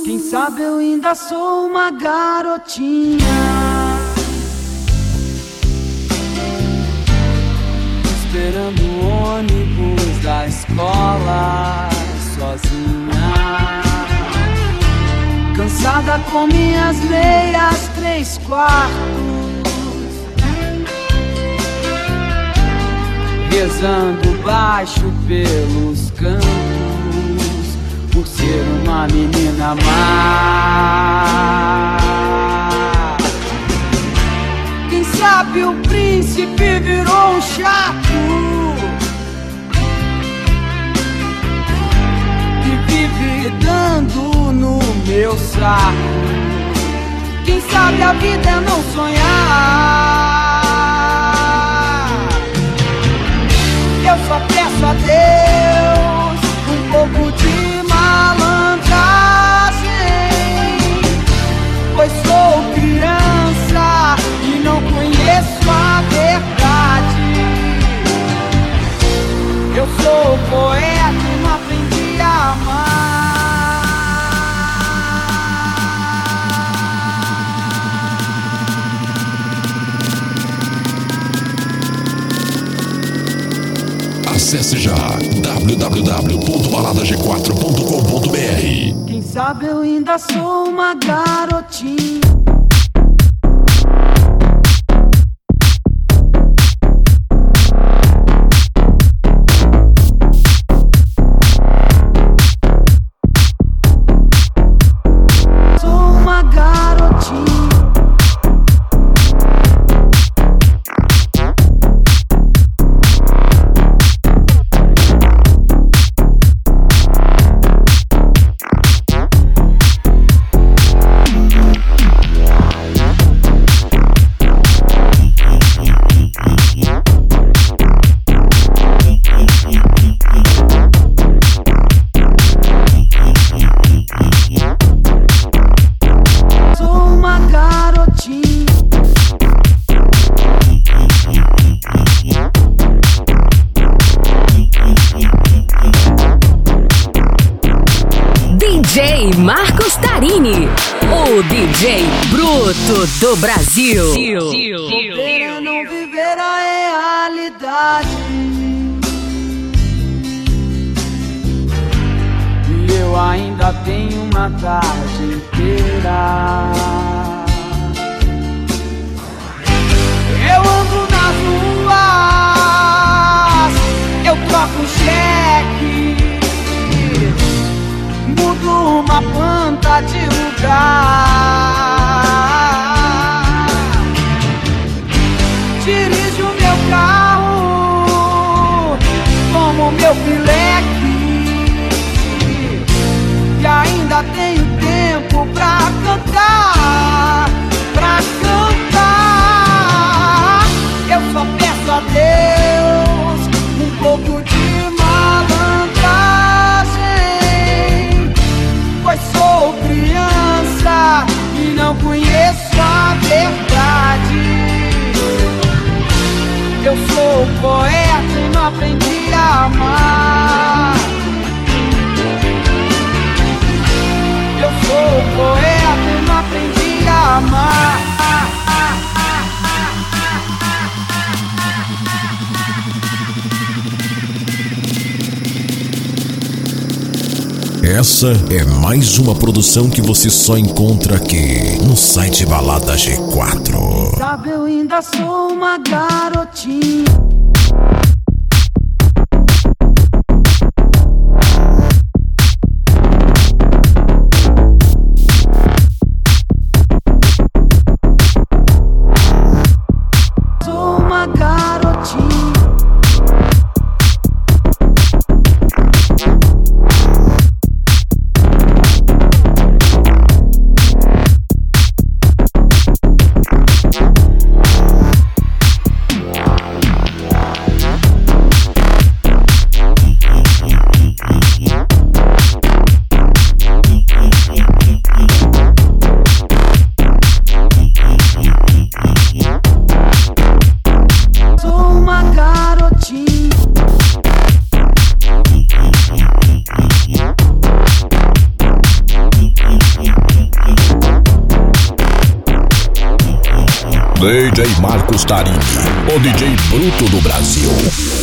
Quem sabe eu ainda sou uma garotinha, esperando o ônibus da escola sozinha, cansada com minhas meias 3/4, rezando baixo pelos cantos, por ser uma menina má. Quem sabe o príncipe virou um chato e vive dando no meu saco. Quem sabe a vida é não sonhar. Eu só peço a Deus um pouco de malandragem, pois sou criança e não conheço a verdade. Eu sou poeta e não aprendi a amar. Acesse já www.baladag4.com.br. Quem sabe eu ainda sou uma garotinha. Sou uma garotinha. DJ Marcos Tarini, o DJ bruto do Brasil. Viver é não viver a realidade, e eu ainda tenho uma tarde inteira. Eu ando nas ruas, eu troco cheque, mudo uma planta de lugar, dirijo meu carro como meu pileque, e ainda tenho tempo pra cantar, pra cantar. Eu só peço a Deus um pouco de malandragem, pois sou criança e não conheço a verdade. Eu sou poeta e não aprendi a amar. Eu sou poeta e não aprendi a amar. Essa é mais uma produção que você só encontra aqui no site Balada G4. Sabe, eu ainda sou uma garotinha. Sou uma garotinha. DJ Marcos Tarini, o DJ bruto do Brasil.